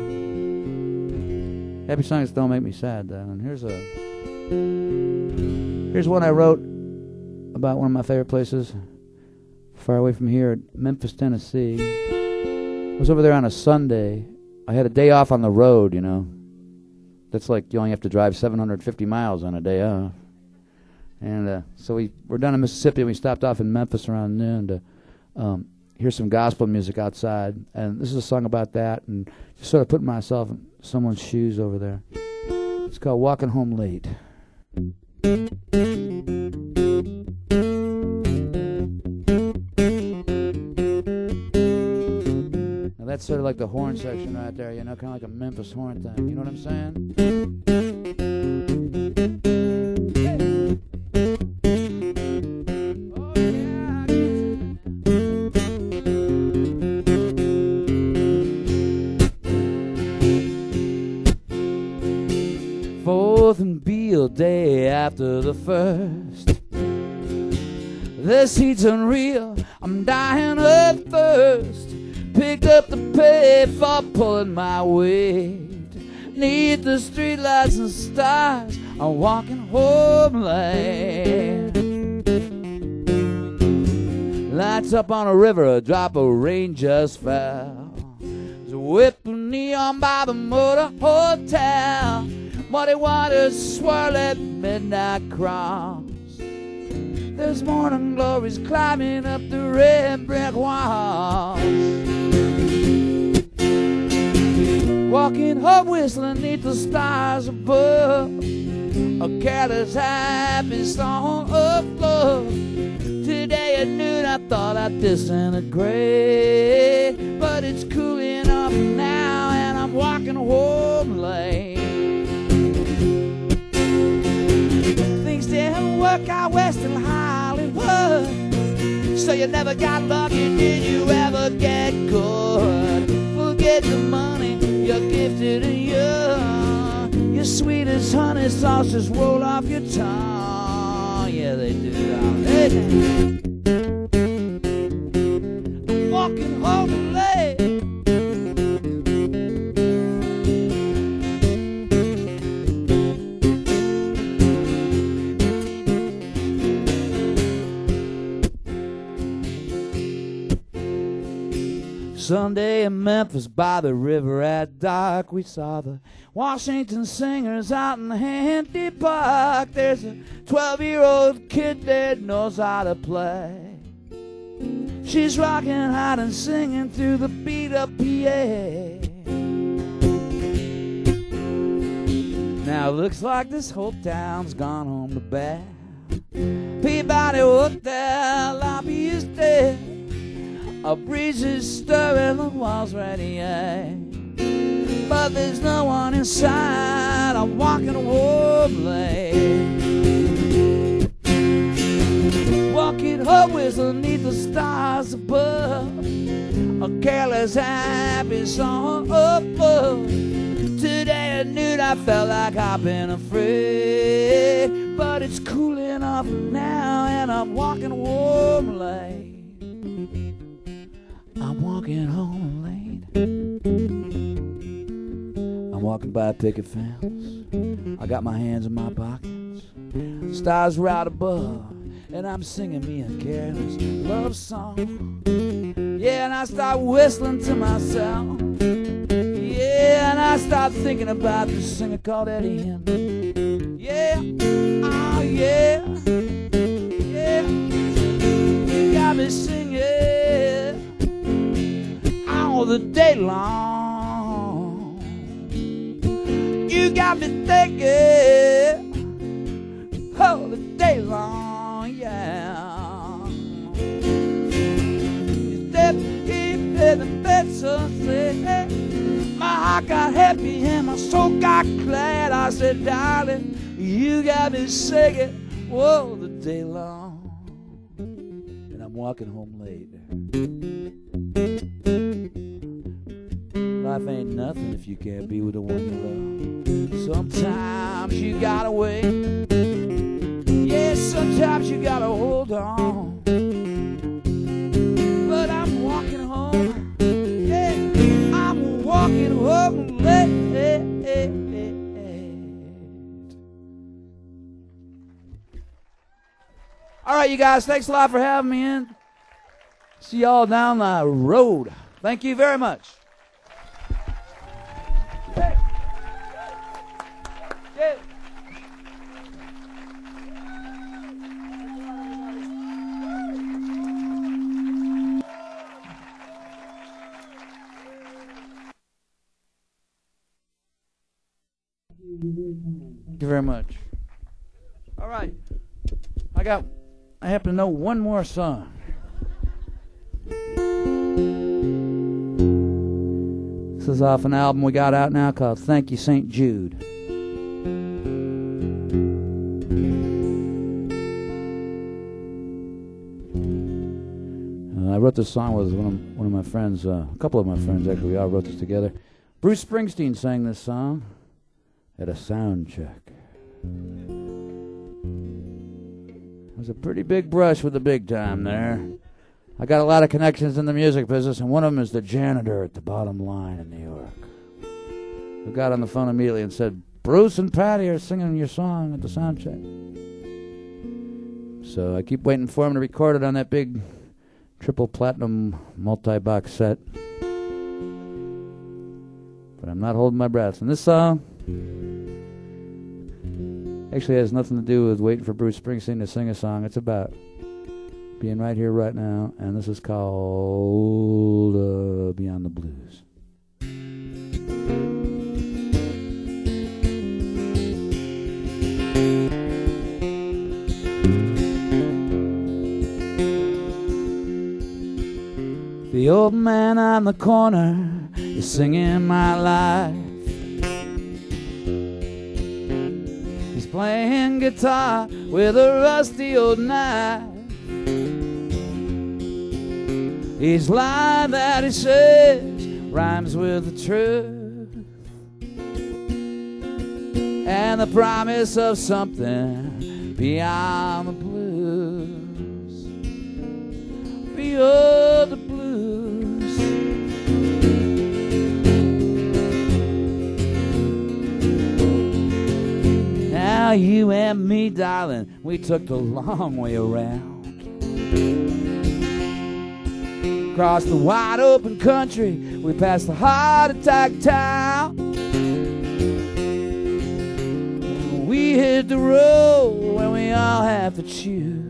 Happy songs don't make me sad, though. And here's a here's one I wrote about one of my favorite places, far away from here, Memphis, Tennessee. I was over there on a Sunday. I had a day off on the road, you know. That's like you only have to drive seven hundred fifty miles on a day off. And uh, so we were down in Mississippi, and we stopped off in Memphis around noon to um, hear some gospel music outside. And this is a song about that, and just sort of putting myself in someone's shoes over there. It's called Walking Home Late. Now that's sort of like the horn section right there, you know, kind of like a Memphis horn thing. You know what I'm saying? Fourth and Beale day after the first. This heat's unreal, I'm dying of thirst. Picked up the pay for pulling my weight. Neath the streetlights and stars, I'm walking home late. Lights up on a river, a drop of rain just fell. There's a whip of neon by the motor hotel. Muddy waters swirl at midnight cross. There's morning glories climbing up the red brick walls. Walking home whistling neath the stars above. A careless happy song of love. Today at noon I thought I'd disintegrate, but it's cooling off now and I'm walking home late. Things didn't work out west in Hollywood, so you never got lucky, did you ever get good? Forget the money, you're gifted and young. Your sweet as honey sauce just roll off your tongue. Yeah, they do. Hey. I'm walking home late. Sunday in Memphis by the river at dark, we saw the Washington Singers out in Handy Park. There's a twelve-year-old kid that knows how to play. She's rocking hot and singing through the beat-up P A. Now it looks like this whole town's gone home to bed. Peabody Hotel lobby is dead. A breeze is stirring the walls radiate, but there's no one inside. I'm walking home late. Walking home whistling neath the stars above. A careless happy song of love. Today at noon I felt like I've been afraid, but it's cooling off now and I'm walking home late. I'm walking home late. I'm walking by a picket fence. I got my hands in my pockets. Stars are out above, and I'm singing me a careless love song. Yeah, and I start whistling to myself. Yeah, and I start thinking about this singer called Eddie Hinton. Yeah, oh yeah, yeah. You got me singing all the day long. You got me thinking all the day long, yeah. You step, keep in the bed so sick. My heart heart got happy and my soul got glad. I said, darling, you got me singing, whoa, the day long. And I'm walking home late. Life ain't nothing if you can't be with the one you love. Sometimes you gotta wait. Yeah, sometimes you gotta hold on. But I'm walking home. Yeah, I'm walking home late. All right, you guys, thanks a lot for having me in. See y'all down the road. Thank you very much. Hey. Yeah. Thank you very much. All right. I got, I happen to know one more song. This is off an album we got out now called Thank You, Saint Jude. Uh, I wrote this song with one of, one of my friends, uh, a couple of my friends actually. We all wrote this together. Bruce Springsteen sang this song at a sound check. It was a pretty big brush with the big time there. I got a lot of connections in the music business, and one of them is the janitor at the Bottom Line in New York, who got on the phone immediately and said, Bruce and Patty are singing your song at the sound check. So I keep waiting for him to record it on that big triple platinum multi-box set. But I'm not holding my breath. And this song actually has nothing to do with waiting for Bruce Springsteen to sing a song. It's about being right here, right now, and this is called uh, Beyond the Blues. The old man on the corner is singing my life. He's playing guitar with a rusty old knife. Each line that he says rhymes with the truth and the promise of something beyond the blues, beyond the blues. Now you and me, darling, we took the long way around. Across the wide open country, we passed the heart attack town. We hit the road when we all have to choose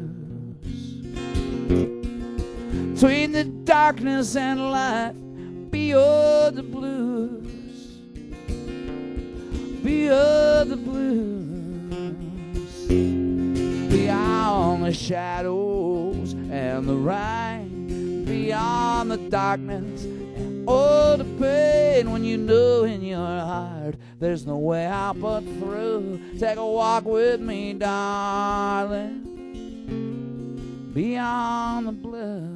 between the darkness and light, beyond the blues, beyond the blues, beyond the shadows and the rain, beyond the darkness and all the pain. When you know in your heart there's no way out but through, take a walk with me, darling, beyond the blues.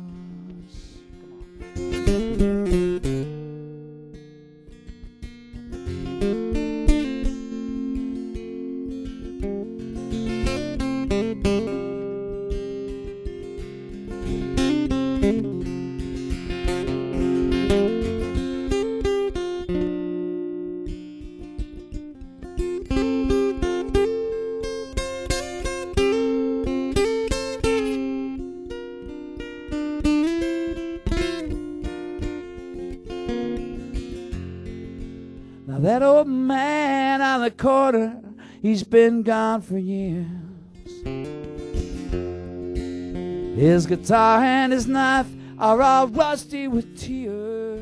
Now that old man on the corner, he's been gone for years. His guitar and his knife are all rusty with tears.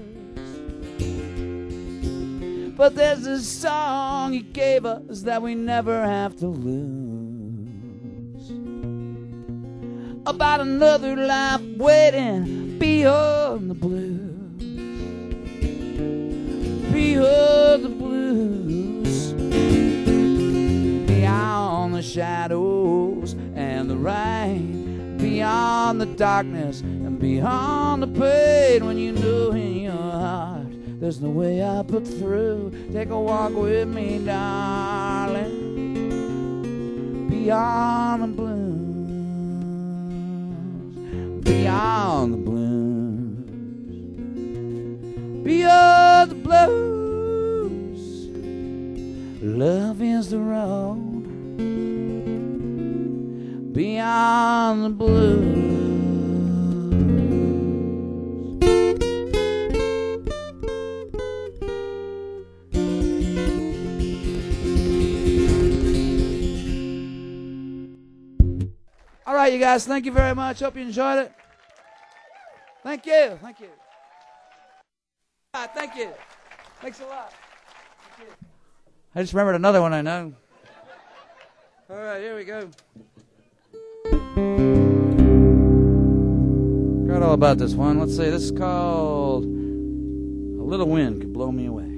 But there's a song he gave us that we never have to lose, about another life waiting beyond the blues, beyond we heard the blues beyond the shadows and the rain, beyond the darkness and beyond the pain. When you know in your heart there's no way up but through, take a walk with me, darling, beyond the blues, beyond the blues, beyond the blues. Love is the road beyond the blues. All right, you guys, thank you very much. Hope you enjoyed it. Thank you. Thank you. All right, thank you. Thanks a lot. Thank you. I just remembered another one I know. All right, here we go. Forgot all about this one. Let's see. This is called A Little Wind Could Blow Me Away.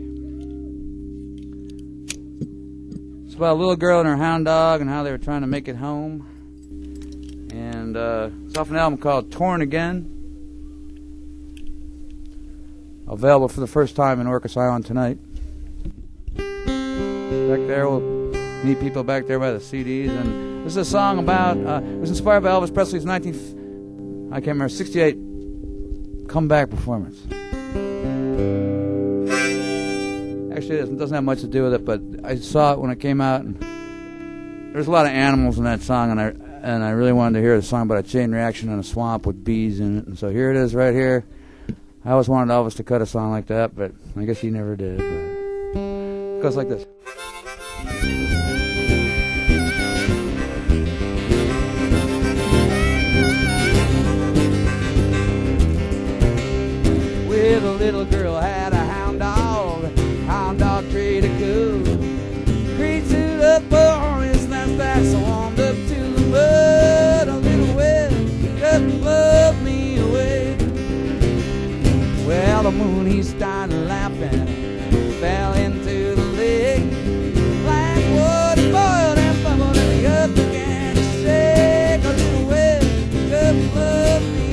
It's about a little girl and her hound dog and how they were trying to make it home. And uh, it's off an album called Torn Again. Available for the first time in Orcas Island tonight. Back there, we'll meet people back there by the C Ds. And this is a song about, uh, it was inspired by Elvis Presley's nineteen, I can't remember, sixty-eight comeback performance. Actually, it doesn't have much to do with it, but I saw it when it came out. And there's a lot of animals in that song, and I and I really wanted to hear the song about a chain reaction in a swamp with bees in it. And so here it is right here. I always wanted Elvis to cut a song like that, but I guess he never did. But it goes like this. With a little girl had a hound dog, hound dog treated good. Created up for his last back, so warmed up to the mud. A little wind could blow me away. Well, the moon, he started laughing, fell into the lake. Black water boiled and bubbled, and the earth began to shake. A little wind could blow me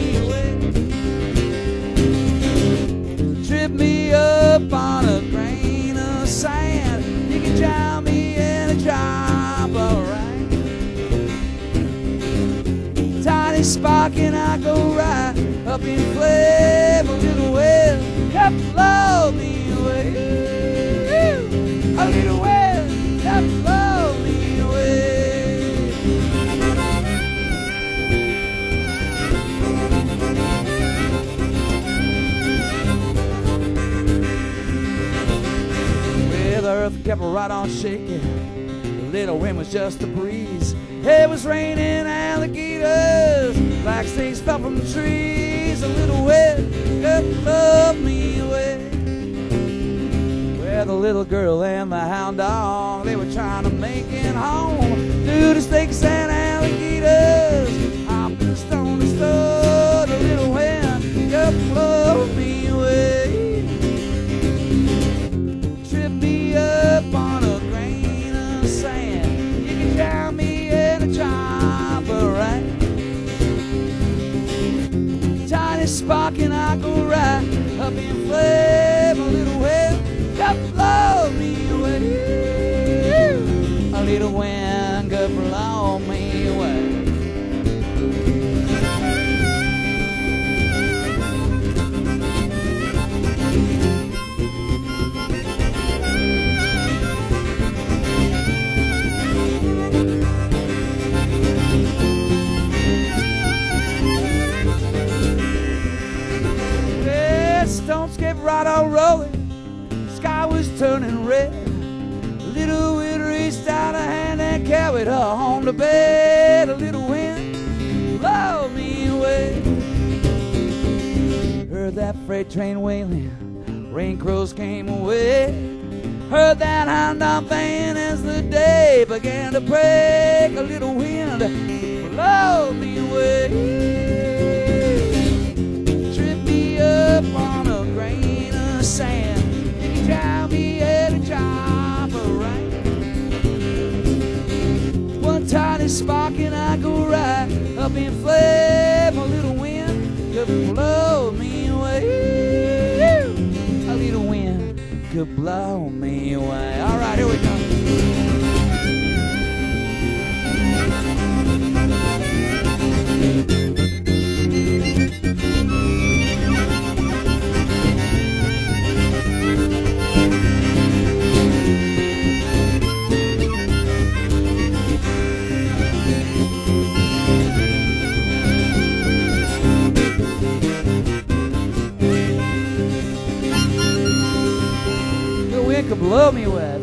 away. Trip me up on a grain of sand. You can drown me in a drop of rain. Tiny spark and I go right up in flame. A little wind could blow me away. A little wind could blow me away. Well, the earth kept right on shaking. The little wind was just a breeze. It was raining alligators, black snakes fell from the trees. A little wind could blow me away. Well, the little girl and the hound dog, they were trying to make it home through the snakes and alligators, hopping the stone to stone. A little wind could blow me away. Trip me up on a grain of sand. You can drown me in a drop of rain. Tiny spark and I go right up in flame. A little wind could blow me away. A little wind could blow me away. Stones kept right on rolling, sky was turning red. Little wind reached out a hand and carried her home to bed. A little wind blow me away. Heard that freight train wailing, rain crows came away. Heard that hound dog baying as the day began to break. A little wind blow me away. Trip me up on a grain of sand. You can drown me being flame, a little wind could blow me away. A little wind could blow me away. All right, here we go. The wind could blow me away.